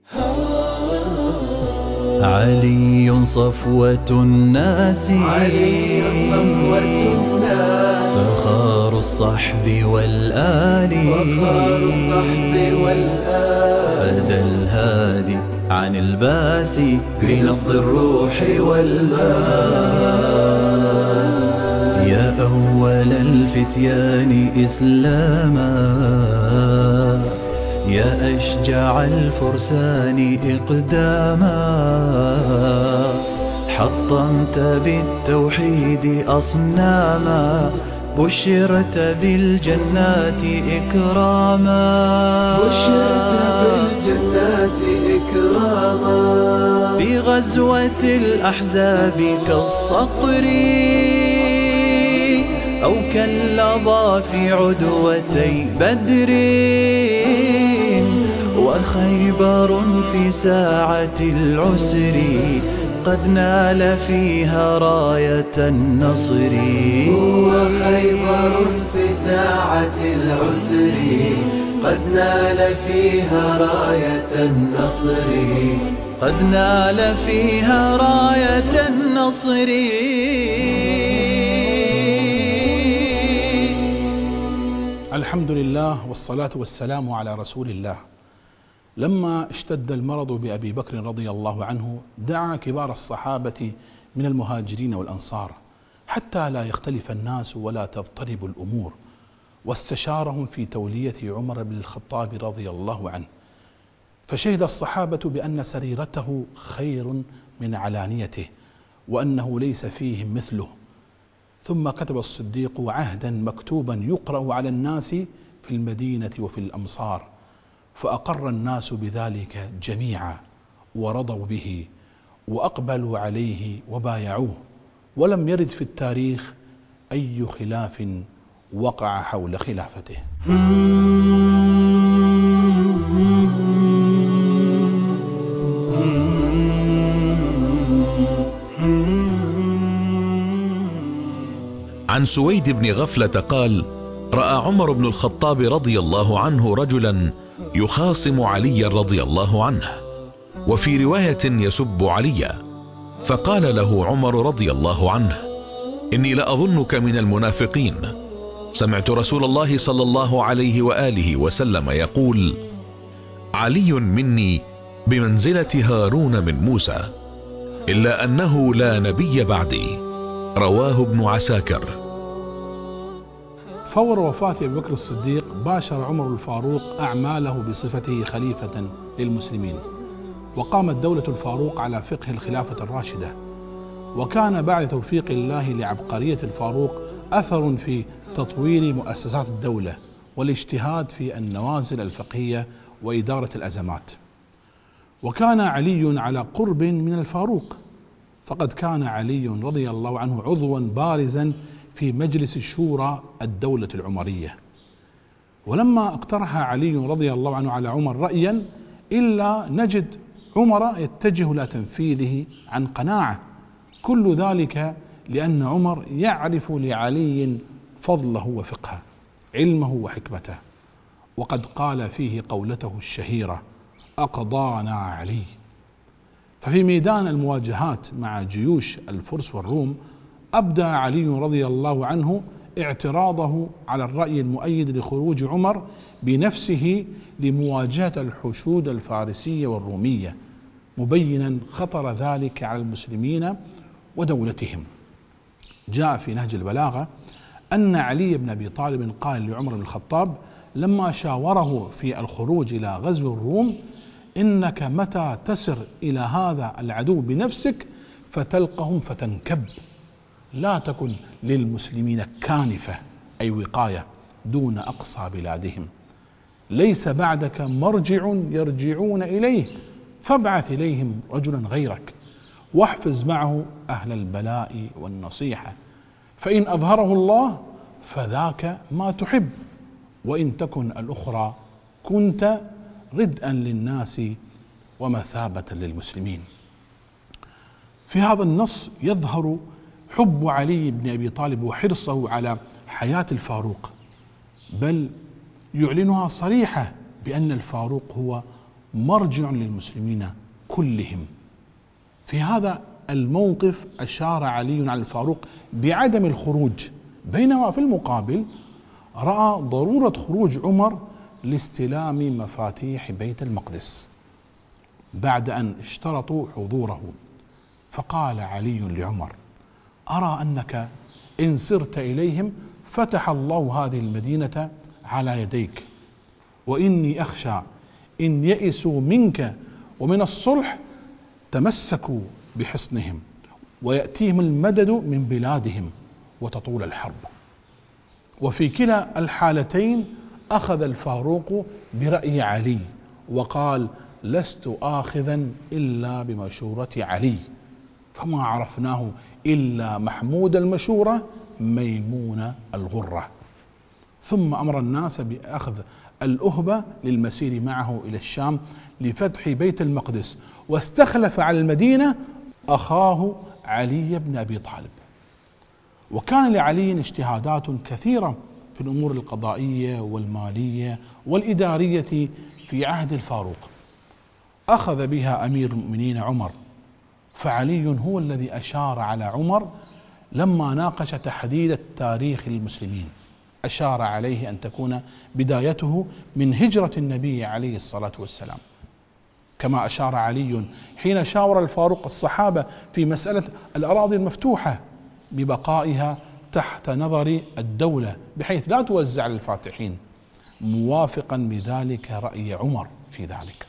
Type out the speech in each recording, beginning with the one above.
علي صفوة الناس، فخار الصحب والآل، فدى الهادي عن الباس بنبض الروح والمال. يا أول الفتيان إسلاما، يا أشجع الفرسان إقداما، حطمت بالتوحيد أصناما، بشرت بالجنات إكراما، في غزوة الأحزاب كالصقر أو كاللظى في عدوتي بدر، وخيبر في ساعة العسر قد نال فيها راية النصر. وخيبر في ساعة العسر قد نال فيها راية النصر، قد نال فيها راية النصر. الحمد لله والصلاة والسلام على رسول الله. لما اشتد المرض بأبي بكر رضي الله عنه دعا كبار الصحابة من المهاجرين والأنصار حتى لا يختلف الناس ولا تضطرب الأمور، واستشارهم في تولية عمر بن الخطاب رضي الله عنه، فشهد الصحابة بأن سريرته خير من علانيته وأنه ليس فيهم مثله. ثم كتب الصديق عهدا مكتوبا يقرأ على الناس في المدينة وفي الأمصار، فأقر الناس بذلك جميعا ورضوا به وأقبلوا عليه وبايعوه، ولم يرد في التاريخ أي خلاف وقع حول خلافته. عن سويد بن غفلة قال: رأى عمر بن الخطاب رضي الله عنه رجلا يخاصم علي رضي الله عنه، وفي رواية يسب عليا، فقال له عمر رضي الله عنه: إني لأظنك من المنافقين. سمعت رسول الله صلى الله عليه وآله وسلم يقول: علي مني بمنزلة هارون من موسى، إلا أنه لا نبي بعدي. رواه ابن عساكر. فور وفاة أبي بكر الصديق باشر عمر الفاروق أعماله بصفته خليفة للمسلمين، وقامت دولة الفاروق على فقه الخلافة الراشدة. وكان بعد توفيق الله لعبقرية الفاروق أثر في تطوير مؤسسات الدولة والاجتهاد في النوازل الفقهية وإدارة الأزمات. وكان علي على قرب من الفاروق، فقد كان علي رضي الله عنه عضوا بارزا في مجلس شورى الدولة العمرية. ولما اقترح علي رضي الله عنه على عمر رأيا إلا نجد عمر يتجه إلى تنفيذه عن قناعة، كل ذلك لأن عمر يعرف لعلي فضله وفقهه، علمه وحكمته، وقد قال فيه قولته الشهيرة: أقضانا علي. ففي ميدان المواجهات مع جيوش الفرس والروم أبدى علي رضي الله عنه اعتراضه على الرأي المؤيد لخروج عمر بنفسه لمواجهة الحشود الفارسية والرومية، مبينا خطر ذلك على المسلمين ودولتهم. جاء في نهج البلاغة أن علي بن أبي طالب قال لعمر بن الخطاب لما شاوره في الخروج إلى غزو الروم: إنك متى تسر إلى هذا العدو بنفسك فتلقهم فتنكب، لا تكن للمسلمين كانفة أي وقاية دون أقصى بلادهم، ليس بعدك مرجع يرجعون إليه، فابعث إليهم رجلا غيرك، واحفظ معه أهل البلاء والنصيحة، فإن أظهره الله فذاك ما تحب، وإن تكن الأخرى كنت ردءا للناس ومثابة للمسلمين. في هذا النص يظهر حب علي بن أبي طالب وحرصه على حياة الفاروق، بل يعلنها صريحة بأن الفاروق هو مرجع للمسلمين كلهم. في هذا الموقف أشار علي على الفاروق بعدم الخروج، بينما في المقابل رأى ضرورة خروج عمر لاستلام مفاتيح بيت المقدس بعد أن اشترطوا حضوره. فقال علي لعمر: أرى أنك إن سرت إليهم فتح الله هذه المدينة على يديك، وإني أخشى إن يئسوا منك ومن الصلح تمسكوا بحصنهم ويأتيهم المدد من بلادهم وتطول الحرب. وفي كلا الحالتين أخذ الفاروق برأي علي وقال: لست آخذا إلا بمشورة علي، فما عرفناه إلا محمود المشورة ميمون الغرة. ثم أمر الناس بأخذ الأهبة للمسير معه إلى الشام لفتح بيت المقدس، واستخلف على المدينة أخاه علي بن أبي طالب. وكان لعلي اجتهادات كثيرة في الأمور القضائية والمالية والإدارية في عهد الفاروق أخذ بها أمير المؤمنين عمر، فعلي هو الذي أشار على عمر لما ناقش تحديد التاريخ للمسلمين، أشار عليه أن تكون بدايته من هجرة النبي عليه الصلاة والسلام، كما أشار علي حين شاور الفاروق الصحابة في مسألة الأراضي المفتوحة ببقائها تحت نظر الدولة بحيث لا توزع للفاتحين، موافقا بذلك رأي عمر في ذلك.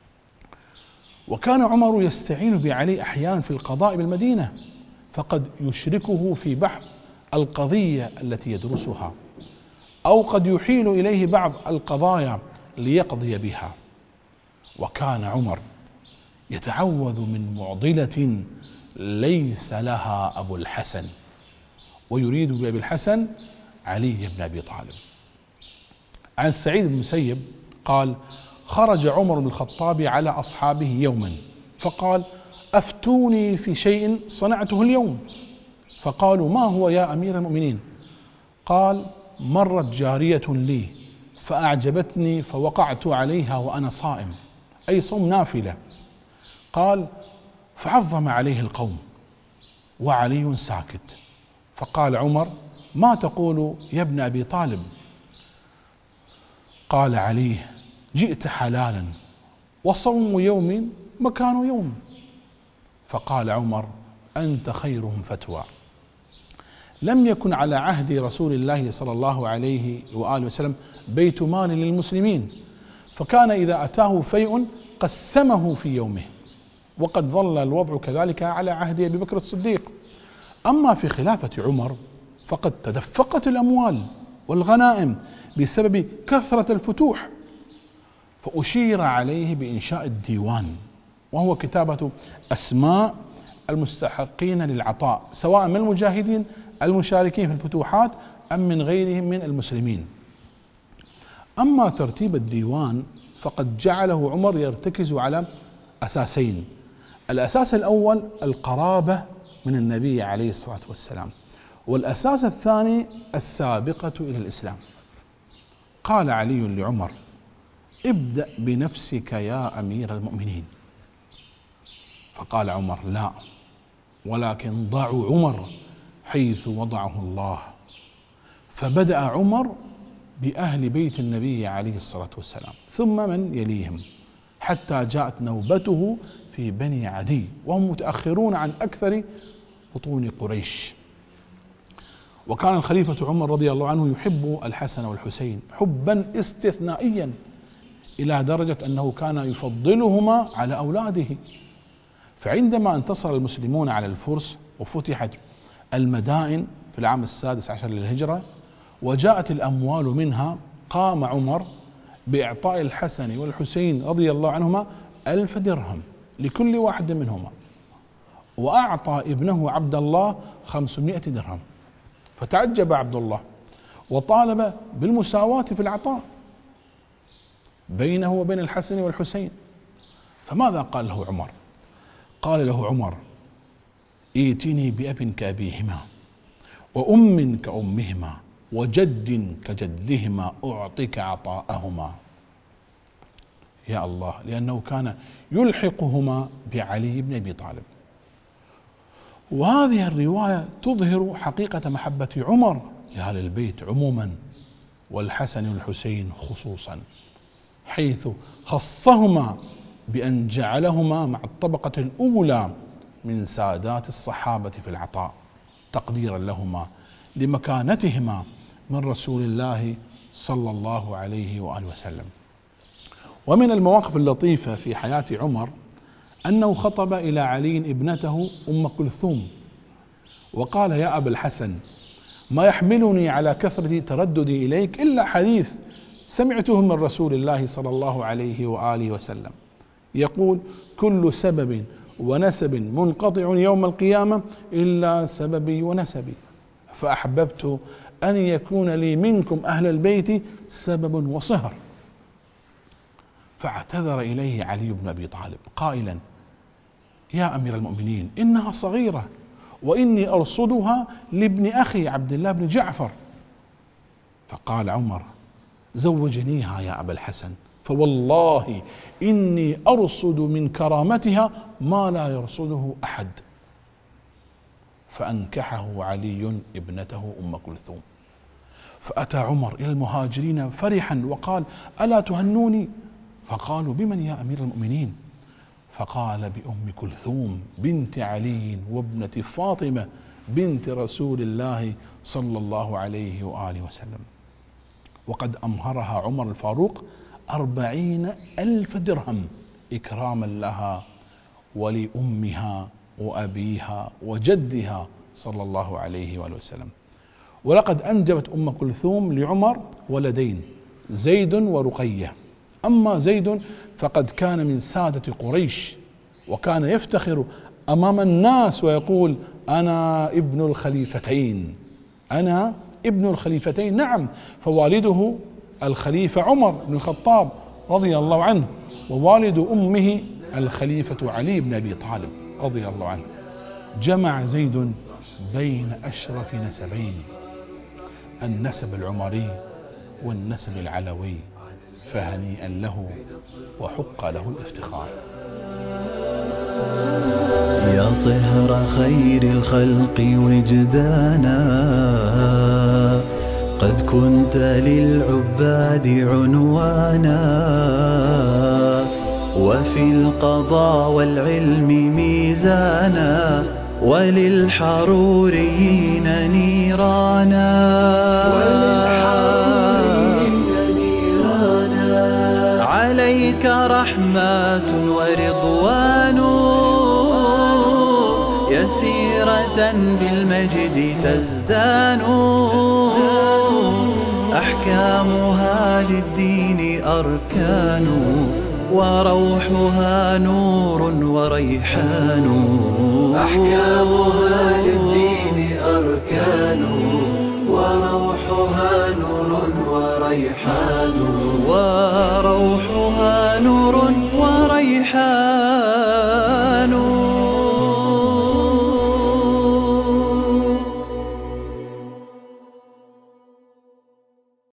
وكان عمر يستعين بعلي أحيانا في القضاء بالمدينة، فقد يشركه في بحث القضية التي يدرسها، أو قد يحيل إليه بعض القضايا ليقضي بها. وكان عمر يتعوذ من معضلة ليس لها أبو الحسن، ويريد بأبي الحسن علي بن أبي طالب. عن سعيد بن المسيب قال: خرج عمر بن الخطاب على أصحابه يوما فقال: أفتوني في شيء صنعته اليوم. فقالوا: ما هو يا أمير المؤمنين؟ قال: مرت جارية لي فأعجبتني فوقعت عليها وأنا صائم، أي صوم نافلة. قال: فعظم عليه القوم وعلي ساكت، فقال عمر: ما تقول يا ابن أبي طالب؟ قال علي: جئت حلالا وصوم يوم مكان يوم. فقال عمر: أنت خيرهم فتوى. لم يكن على عهد رسول الله صلى الله عليه وآله وسلم بيت مال للمسلمين، فكان إذا أتاه فيء قسمه في يومه، وقد ظل الوضع كذلك على عهد أبي بكر الصديق. أما في خلافة عمر فقد تدفقت الأموال والغنائم بسبب كثرة الفتوح، فأشير عليه بإنشاء الديوان، وهو كتابة أسماء المستحقين للعطاء سواء من المجاهدين المشاركين في الفتوحات أم من غيرهم من المسلمين. أما ترتيب الديوان فقد جعله عمر يرتكز على أساسين: الأساس الأول القرابة من النبي عليه الصلاة والسلام، والأساس الثاني السابقة إلى الإسلام. قال علي لعمر: ابدأ بنفسك يا أمير المؤمنين. فقال عمر: لا، ولكن ضعوا عمر حيث وضعه الله. فبدأ عمر بأهل بيت النبي عليه الصلاة والسلام ثم من يليهم، حتى جاءت نوبته في بني عدي، وهم متأخرون عن أكثر بطون قريش. وكان الخليفة عمر رضي الله عنه يحب الحسن والحسين حبا استثنائيا، إلى درجة أنه كان يفضلهما على أولاده. فعندما انتصر المسلمون على الفرس وفتحت المدائن في العام 16 للهجرة وجاءت الأموال منها، قام عمر بإعطاء الحسن والحسين رضي الله عنهما 1000 درهم لكل واحد منهما، وأعطى ابنه عبد الله 500 درهم. فتعجب عبد الله وطالب بالمساواة في العطاء بينه وبين الحسن والحسين. فماذا قال له عمر؟ قال له عمر: ائتني بأب كأبيهما وأم كأمهما وجد كجدهما أعطيك عطاءهما. يا الله، لأنه كان يلحقهما بعلي بن أبي طالب. وهذه الرواية تظهر حقيقة محبة عمر لأهل البيت عموما والحسن والحسين خصوصا، حيث خصهما بأن جعلهما مع الطبقة الأولى من سادات الصحابة في العطاء تقديرا لهما لمكانتهما من رسول الله صلى الله عليه وآله وسلم. ومن المواقف اللطيفة في حياة عمر أنه خطب إلى علي ابنته أم كلثوم وقال: يا أبا الحسن، ما يحملني على كثرة ترددي إليك إلا حديث سمعته من رسول الله صلى الله عليه وآله وسلم يقول: كل سبب ونسب منقطع يوم القيامة إلا سببي ونسبي، فأحببت أن يكون لي منكم أهل البيت سبب وصهر. فاعتذر إليه علي بن أبي طالب قائلا: يا أمير المؤمنين، إنها صغيرة وإني أرصدها لابن أخي عبد الله بن جعفر. فقال عمر: زوجنيها يا أبا الحسن، فوالله إني أرصد من كرامتها ما لا يرصده أحد. فأنكحه علي ابنته أم كلثوم. فأتى عمر إلى المهاجرين فرحا وقال: ألا تهنوني؟ فقالوا: بمن يا أمير المؤمنين؟ فقال: بأم كلثوم بنت علي وابنة فاطمة بنت رسول الله صلى الله عليه وآله وسلم. وقد أمهرها عمر الفاروق 40,000 درهم إكراما لها ولأمها وأبيها وجدها صلى الله عليه وآله وسلم. ولقد أنجبت أم كلثوم لعمر ولدين، زيد ورقية. أما زيد فقد كان من سادة قريش، وكان يفتخر أمام الناس ويقول: أنا ابن الخليفتين، أنا ابن الخليفتين. نعم، فوالده الخليفة عمر بن الخطاب رضي الله عنه، ووالد أمه الخليفة علي بن أبي طالب رضي الله عنه. جمع زيد بين أشرف نسبين، النسب العمري والنسب العلوي، فهنيئا له وحق له الافتخار. يا صهر خير الخلق وجدانا، قد كنت للعباد عنوانا، وفي القضاء والعلم ميزانا، وللحروريين نيرانا. عليك رحمات ورضوان، يسيرة بالمجد تزدان، أحكامها للدين أركان، وروحها نور وريحان. أحكامها للدين أركان، وروحها نور وريحان. وروحها نور وريحان.